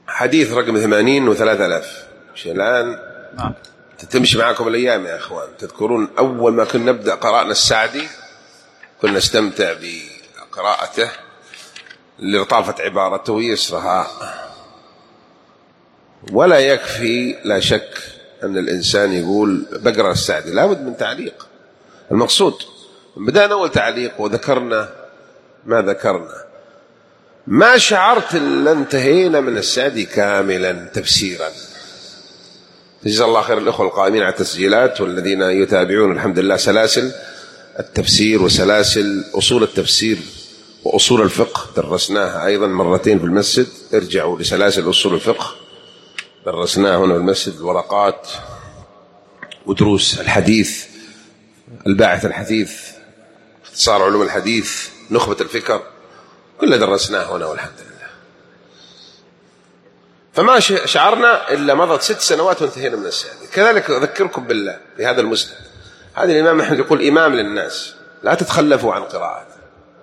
حديث رقم 80 و3000. الآن تمشي معكم الأيام يا أخوان. تذكرون أول ما كنا نبدأ قراءنا السعدي كنا نستمتع بقراءته لرطافة عبارته ويسرها، ولا يكفي لا شك أن الإنسان يقول بقرأ السعدي، لا بد من تعليق. المقصود بدأنا أول تعليق وذكرنا ما ذكرنا، ما شعرت إلا انتهينا من السعدي كاملا تفسيرا. جزا الله خير الأخوة القائمين على التسجيلات والذين يتابعون الحمد لله سلاسل التفسير وسلاسل أصول التفسير وأصول الفقه، درسناها أيضا مرتين في المسجد. ارجعوا لسلاسل أصول الفقه، درسناها هنا في المسجد، الورقات ودروس الحديث، الباعث الحديث، اختصار علوم الحديث، نخبة الفكر، كل درسناه هنا والحمد لله. فما شعرنا إلا مضت 6 سنوات وانتهينا من السعدي. كذلك أذكركم بالله بهذا المسند. هذا الإمام أحمد يقول إمام للناس، لا تتخلفوا عن قراءته،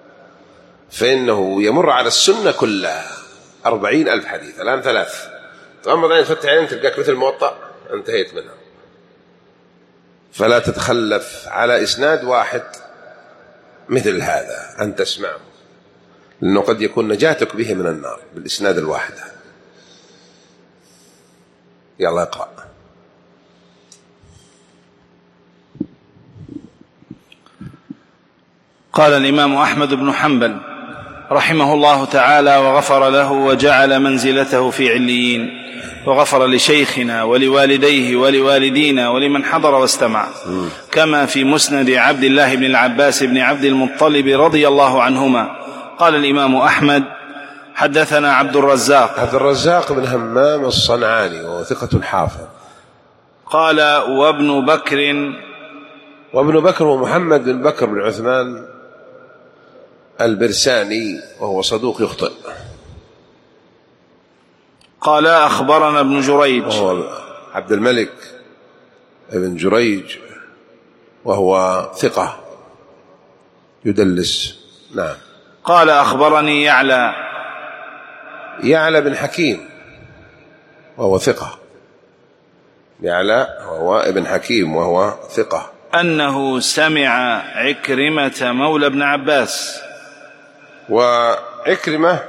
فإنه يمر على السنة كلها 40,000 حديث. الآن 3 تغمض عين تفتح عين تلقاك مثل الموطأ انتهيت منها. فلا تتخلف على إسناد واحد مثل هذا أن تسمعه، لأنه قد يكون نجاتك به من النار بالإسناد الواحد. يلا اقرأ. قال الإمام أحمد بن حنبل رحمه الله تعالى وغفر له وجعل منزلته في عليين، وغفر لشيخنا ولوالديه ولوالدينا ولمن حضر واستمع، كما في مسند عبد الله بن العباس بن عبد المطلب رضي الله عنهما. قال الإمام أحمد حدثنا عبد الرزاق بن همام الصنعاني وهو ثقة حافظ. قال وابن بكر ومحمد بن بكر بن عثمان البرساني وهو صدوق يخطئ. قال أخبرنا ابن جريج وهو عبد الملك ابن جريج وهو ثقة يدلس. نعم. قال أخبرني يعلى بن حكيم وهو ثقة. يعلى وهو ابن حكيم وهو ثقة. أنه سمع عكرمة مولى ابن عباس. وعكرمة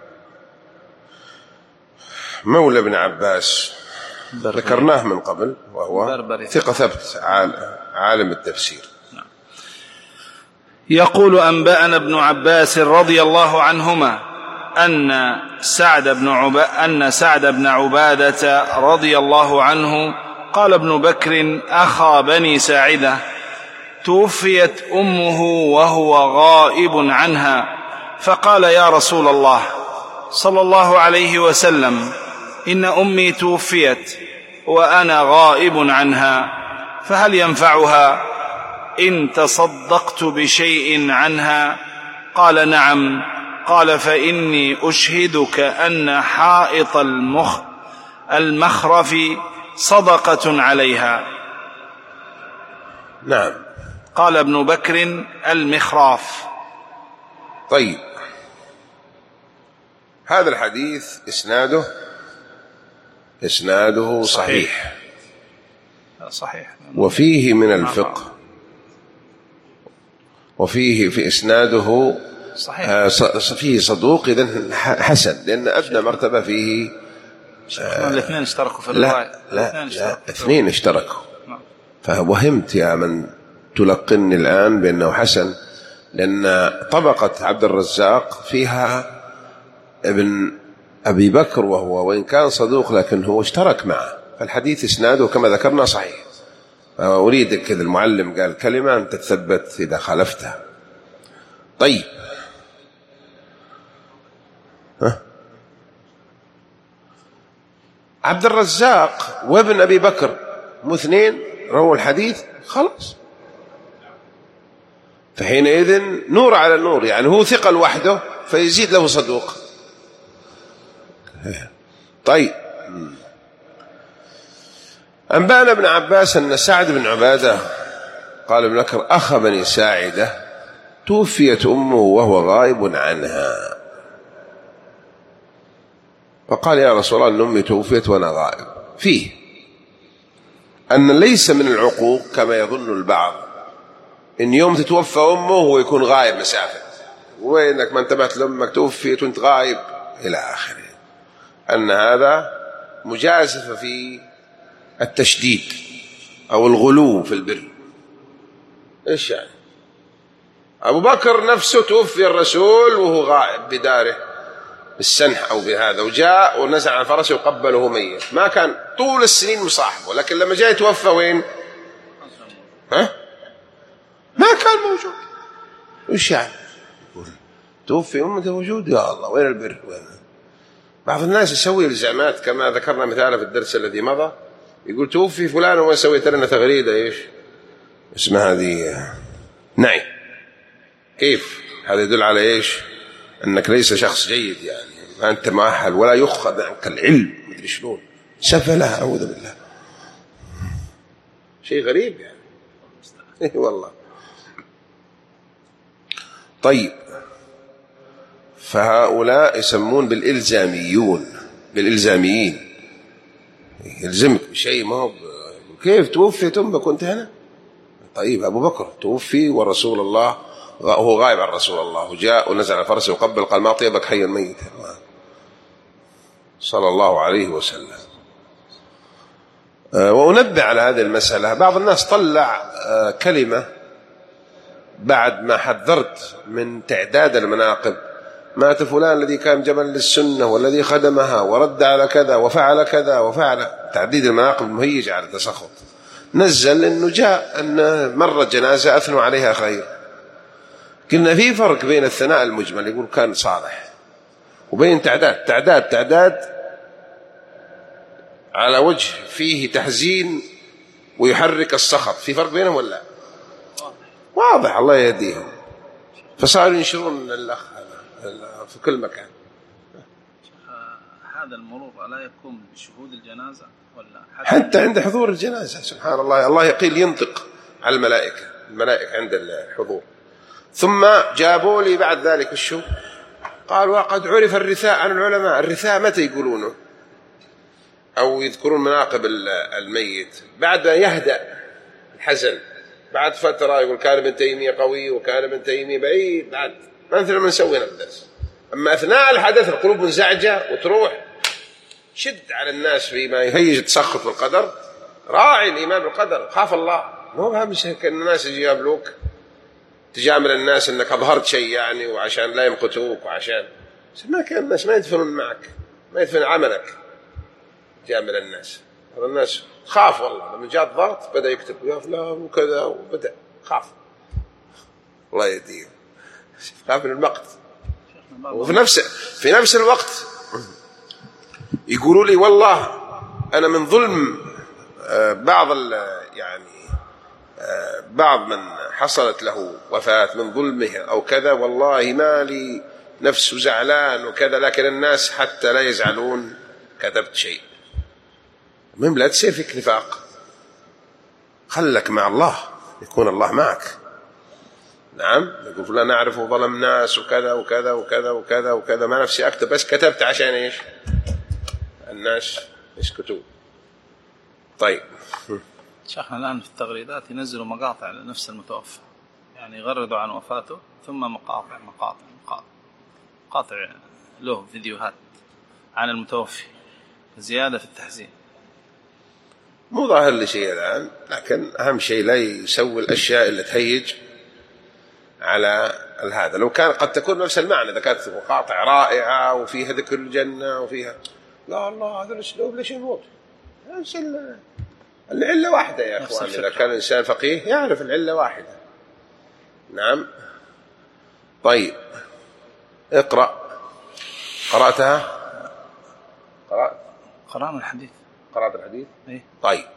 مولى ابن عباس ذكرناه من قبل، وهو ثقة ثبت عالم التفسير. يقول أنبأنا ابن عباس رضي الله عنهما أن سعد بن عبادة رضي الله عنه قال ابن بكر أخا بني ساعدة توفيت أمه وهو غائب عنها، فقال يا رسول الله صلى الله عليه وسلم إن أمي توفيت وأنا غائب عنها، فهل ينفعها إن تصدقت بشيء عنها؟ قال نعم. قال فإني أشهدك أن حائط المخرف صدقة عليها. نعم. قال ابن بكر المخراف. طيب، هذا الحديث إسناده صحيح. وفيه من الفقه، وفيه في إسناده فيه صدوق إذن حسن، لأن أدنى مرتبة فيه الاثنين اشتركوا في الرواية. لا، اثنين اشتركوا. فوهمت يا من تلقني الآن بأنه حسن، لأن طبقة عبد الرزاق فيها ابن أبي بكر، وإن كان صدوق لكن هو اشترك معه، فالحديث إسناده كما ذكرنا صحيح. أريدك كذا، المعلم قال كلمة أنت تثبت إذا خالفتها. طيب، عبد الرزاق وابن أبي بكر اثنين رووا الحديث خلاص، فحينئذ نور على النور، يعني هو ثقة لوحده فيزيد له صدوق. طيب، أنبأنا ابن عباس أن سعد بن عبادة قال ابن بكر أخا بني ساعدة توفيت أمه وهو غائب عنها. فقال يا رسول الله إن أمي توفيت وأنا غائب. فيه أن ليس من العقوق كما يظن البعض إن يوم تتوفى أمه هو يكون غائب مسافة، وينك ما انتبهت لأمك توفيت وانت غائب إلى آخره، أن هذا مجازفة في التشديد أو الغلو في البر. إيش يعني؟ أبو بكر نفسه توفي الرسول وهو غائب بداره بالسنح أو بهذا، وجاء ونزع عن فرسه وقبله ميت، ما كان طول السنين مصاحبه، لكن لما جاء يتوفى وين؟ ما كان موجود. وش يعني؟ توفي أمته موجود، يا الله وين البر؟ وين؟ بعض الناس يسوي الزعمات كما ذكرنا مثاله في الدرس الذي مضى، يقول توفي فلان وما سويت لنا تغريدة إيش اسمها هذه نعي. كيف هذا يدل على إيش؟ أنك ليس شخص جيد، يعني ما أنت مؤهل ولا يؤخذ عنك العلم مدري شلون سفلها، أعوذ بالله، شيء غريب يعني. إيه والله. طيب، فهؤلاء يسمون بالإلزاميين، يلزمك بشيء، ما هو كيف توفيت أمك وأنت هنا؟ طيب أبو بكر توفي ورسول الله وهو غائب عن رسول الله، وجاء ونزل على فرسه وقبل، قال ما طيبك حيا ميتا صلى الله عليه وسلم. وأنبه على هذه المسألة، بعض الناس طلع كلمة بعد ما حذرت من تعداد المناقب، مات فلان الذي كان جبل للسنة والذي خدمها ورد على كذا وفعل كذا وفعل، تعديد المناقب مهيج على التسخط. نزل إنه جاء أن مرت جنازة أثنوا عليها خير. قلنا في فرق بين الثناء المجمل يقول كان صالح، وبين تعداد على وجه فيه تحزين ويحرك السخط، في فرق بينهم ولا؟ واضح، الله يهديهم. فصاروا ينشرون الأخ هذا في كل مكان. هذا المرور لا يكون بشهود الجنازة ولا حتى عند حضور الجنازة؟ سبحان الله، الله يقيل ينطق على الملائكة عند الحضور. ثم جابوا لي بعد ذلك الشو، قالوا وقد عرف الرثاء عن العلماء. الرثاء متى يقولونه أو يذكرون مناقب الميت؟ بعد ما يهدأ الحزن، بعد فترة يقول كان ابن تيمية قوي وكان ابن تيمية بعيد، بعد ما مثل ما نسوي الدرس. أما أثناء الحدث القلوب منزعجة وتروح شد على الناس فيما يهيج تسخط بالقدر. راعي الإيمان بالقدر، خاف الله، مو بهم شيء كأن الناس يجي يقابلوك تجامل الناس أنك أظهرت شيء يعني وعشان لا يمقتوك، وعشان ما كان الناس ما يدفنون معك، ما يدفن عملك جامل الناس. هذا الناس خاف والله، لما جاء الضغط بدأ يكتب يا فلان وكذا، وبدأ خاف، الله يهديه، خاف من المقت. في نفس الوقت يقولوا لي والله أنا من ظلم بعض من حصلت له وفاة من ظلمه أو كذا، والله ما لي نفس زعلان وكذا، لكن الناس حتى لا يزعلون كتبت شيء. المهم لا تصير فيك نفاق، خلك مع الله يكون الله معك. نعم، يقول فلان نعرف ظلم ناس وكذا وكذا وكذا وكذا وكذا، ما نفسي أكتب، بس كتبت عشان إيش؟ الناس يسكتون. طيب شيخنا الآن في التغريدات ينزلوا مقاطع لنفس المتوفى، يعني يغردوا عن وفاته ثم مقاطع له فيديوهات عن المتوفي، زيادة في التحزين. مو ظاهر لي شيء الآن، لكن أهم شيء لا يسوي الأشياء اللي تهيج على هذا. لو كان قد تكون نفس المعنى، إذا كانت مقاطع رائعة وفيها ذكر الجنة وفيها، لا الله هذا الأسلوب ليش يموت؟ العلة واحدة يا أخوان، إذا كان الإنسان فقيه يعرف العلة واحدة. نعم. طيب قرأتها؟ قرأنا الحديث. قرأت الحديث؟ إيه؟ طيب،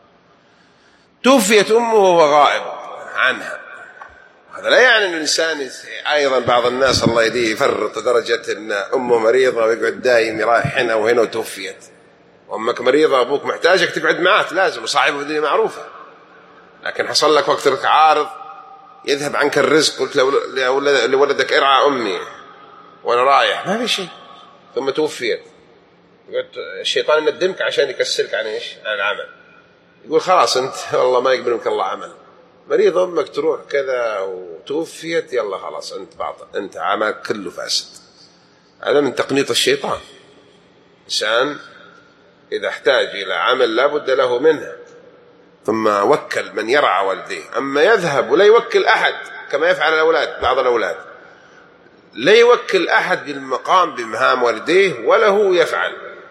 توفيت أمه وهو غائب عنها. هذا لا يعني أن الإنسان أيضا بعض الناس الله يهديه يفرط درجة أن أمه مريضة ويقعد دايم يرايح هنا وهنا وتوفيت. أمك مريضة أبوك محتاجك تقعد معاه، لازم صاحبه الدنيا معروفة، لكن حصل لك وقت لك عارض يذهب عنك الرزق، قلت لولدك ارعى أمي وأنا رايح، ما في شيء، ثم توفيت. الشيطان يندمك عشان يكسرك عن إيش؟ عن العمل. يقول خلاص أنت والله ما يقبل منك الله عمل. مريض أمك تروح كذا وتوفيت، يلا خلاص أنت باطل، أنت عملك كله فاسد. هذا من تقنيط الشيطان. إنسان إذا احتاج إلى عمل لا بد له منه، ثم وكل من يرعى والديه. أما يذهب ولا يوكل أحد كما يفعل الأولاد، بعض الأولاد لا يوكل أحد بالمقام بمهام والديه ولا هو يفعل،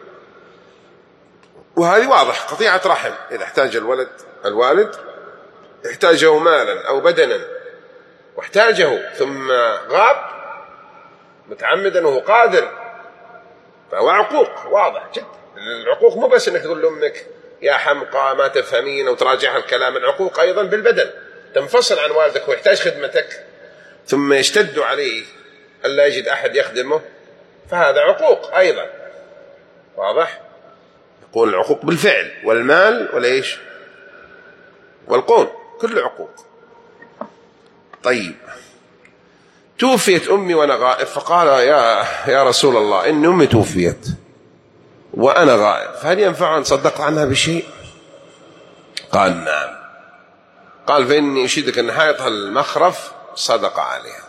وهذه واضح قطيعة رحم. إذا احتاج الوالد احتاجه مالا أو بدنا واحتاجه ثم غاب متعمدا وهو قادر، فهو عقوق واضح جدا. العقوق مو بس انك تقول لأمك يا حمقى ما تفهمين أو تراجعها الكلام، العقوق أيضا بالبدن، تنفصل عن والدك ويحتاج خدمتك ثم يشتد عليه ألا يجد أحد يخدمه، فهذا عقوق أيضا واضح. يقول العقوق بالفعل والمال وليش والقول، كل عقوق. طيب توفيت أمي وأنا غائب، فقال يا رسول الله إن أمي توفيت وأنا غائب، فهل ينفع أن صدقت عنها بشيء؟ قال نعم. قال فإني أشهدك أن حائطها المخرف صدق عليها.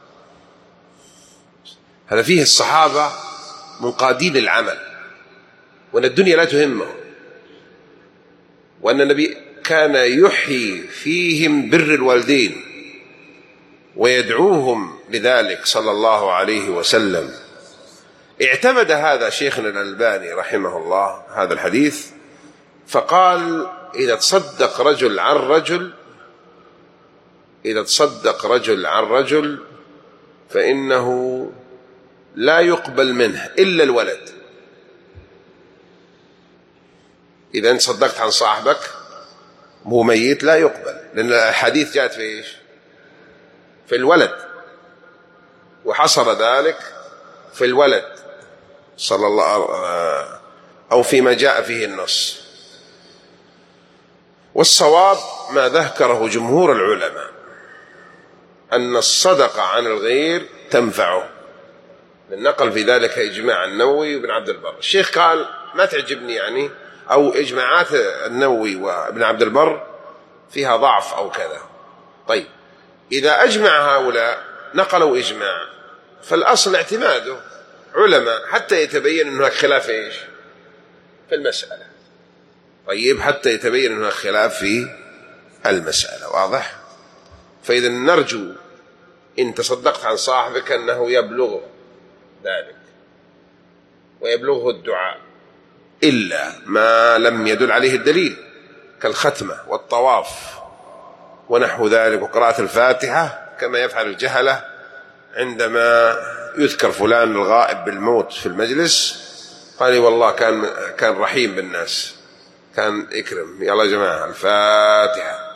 هذا فيه الصحابة منقادين للعمل، وأن الدنيا لا تهمهم، وأن النبي كان يحيي فيهم بر الوالدين ويدعوهم لذلك صلى الله عليه وسلم. اعتمد هذا شيخنا الألباني رحمه الله هذا الحديث، فقال إذا تصدق رجل عن رجل فإنه لا يقبل منه إلا الولد. إذا أنت صدقت عن صاحبك هو ميت لا يقبل، لأن الحديث جاءت في إيش؟ في الولد، وحصر ذلك في الولد صلى الله أو فيما جاء فيه النص. والصواب ما ذكره جمهور العلماء أن الصدقة عن الغير تنفعه، النقل في ذلك إجماع النووي وابن عبد البر. الشيخ قال ما تعجبني يعني، أو إجماعات النووي وابن عبد البر فيها ضعف أو كذا. طيب إذا أجمع هؤلاء نقلوا إجماع، فالأصل اعتماده علماء حتى يتبين أنه خلاف إيش في المسألة. طيب حتى يتبين أنه خلاف في المسألة، واضح. فإذا نرجو إن تصدقت عن صاحبك أنه يبلغ ذلك ويبلغه الدعاء، إلا ما لم يدل عليه الدليل كالختمة والطواف ونحو ذلك وقراءة الفاتحة، كما يفعل الجهلة عندما يذكر فلان الغائب بالموت في المجلس، قال لي والله كان رحيم بالناس، كان يكرم، يلا يا جماعة الفاتحة.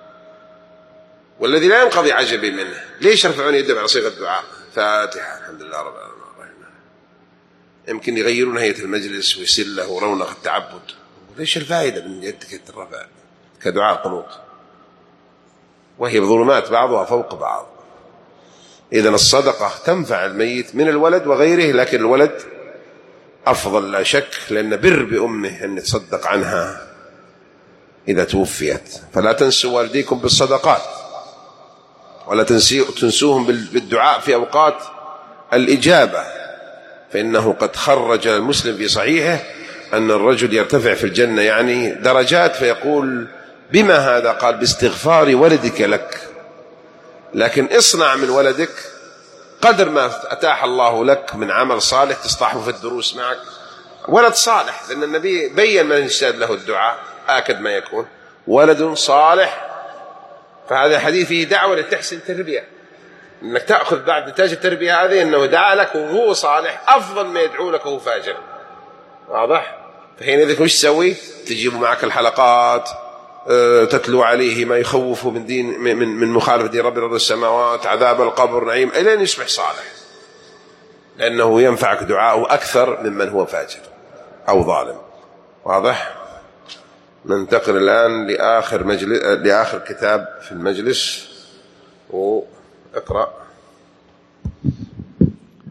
والذي لا ينقضي عجبي منه، ليش يرفعون يدهم على صيغة الدعاء فاتحة الحمد لله رب العالمين؟ يمكن يغيرون هيئة المجلس ويصير له رونق التعبد. ليش الفائدة من يدك الرفع كدعاء قنوط؟ وهي بظلمات بعضها فوق بعض. إذن الصدقة تنفع الميت من الولد وغيره، لكن الولد أفضل لا شك، لأن بر بأمه أن تصدق عنها إذا توفيت. فلا تنسوا والديكم بالصدقات، ولا تنسوهم بالدعاء في أوقات الإجابة، فإنه قد خرج المسلم في صحيحه أن الرجل يرتفع في الجنة يعني درجات، فيقول بما هذا؟ قال باستغفار ولدك لك. لكن اصنع من ولدك قدر ما أتاح الله لك من عمل صالح تصطحبه في الدروس معك، ولد صالح، لأن النبي بيّن من يشتهد له الدعاء آكد ما يكون ولد صالح. فهذا حديث فيه دعوة لتحسن تربية، انك تأخذ بعد نتاج التربية هذه انه دعا لك وهو صالح افضل ما يدعو لك وهو فاجر، واضح. فحينئذ وش تسوي؟ تجيب معك الحلقات، تتلو عليه ما يخوفه من دين من مخالفة دين رب الأرض السماوات، عذاب القبر، نعيم، إلى أن يصبح صالح، لأنه ينفعك دعاءه أكثر ممن هو فاجر أو ظالم، واضح. ننتقل الآن لآخر كتاب في المجلس، واقرأ.